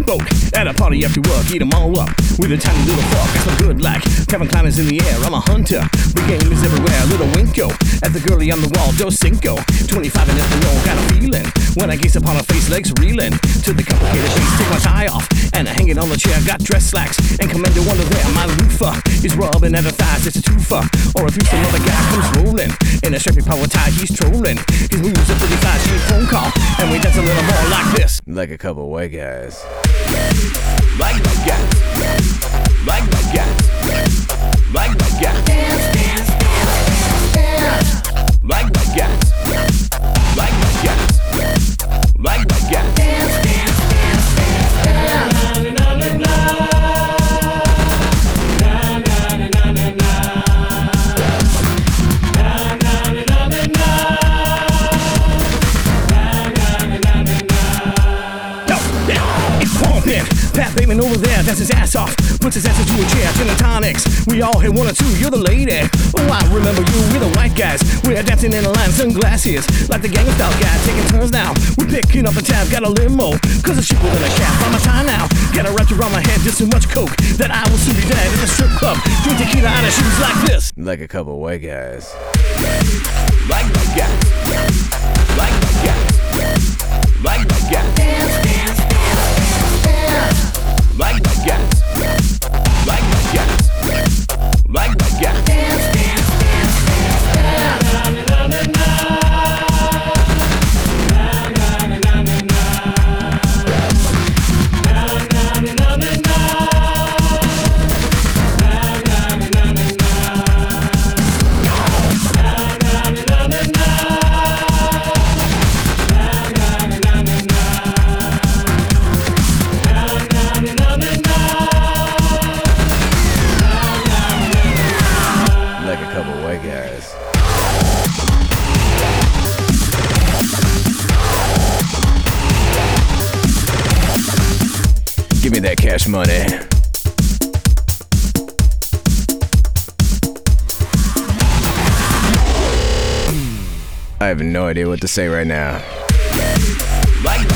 steamboat. At a party after work, eat 'em all up with a tiny little fork. That's so good like Kevin Klein is in the air. I'm a hunter, the game is everywhere. Little winko at the girlie on the wall, Dos Cinco. 25 and afternoon, got a feeling when I gaze upon her face, legs reeling to the complicated face. Take my tie off and I hang it on the chair. Got dress slacks and Commander Wonder there. My loofah is rubbing at her thighs. It's a twofer or a threesome. Another guy comes rolling in a strappy power tie. He's trolling. His moves are pretty fast. She phone call and we dance a little more like this. Like a couple white guys. Like my guys. Like my guys. Like my guys. Dance, dance, dance, dance. Like my guys. Like my guys. Like my guys. Dance, dance, dance, dance, dance. Na na na na. Na na na na na na. Na na na na na na. Pat Bateman over there, that's his ass off. Puts his ass into a chair, gin and tonics. We all hit one or two, you're the lady. Oh, I remember you, we're the white guys. We're dancing in a line, sunglasses. Like the gang style guy, taking turns now. We're picking up a tab, got a limo. Cause it's cheaper than a cab, on my tie now. Got a wrapped around my head, just too much coke that I will soon be dead at the strip club. Drink tequila out of shoes like this. Like a couple white guys. Like my guys. Like my guys. Like my guys. Dance, dance, dance, dance. Like my guys. Like my guys. Like my guys. Dance, dance, dance, dance, dance. Na na na na. Na na na na na na. Na na na na na na. Na na na na na na. Na na na na na. Like a couple white guys. Give me that cash money. I have no idea what to say right now. Like